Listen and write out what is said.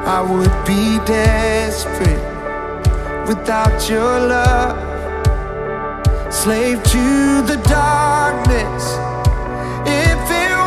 I would be desperate without your love. Slave to the darkness, if it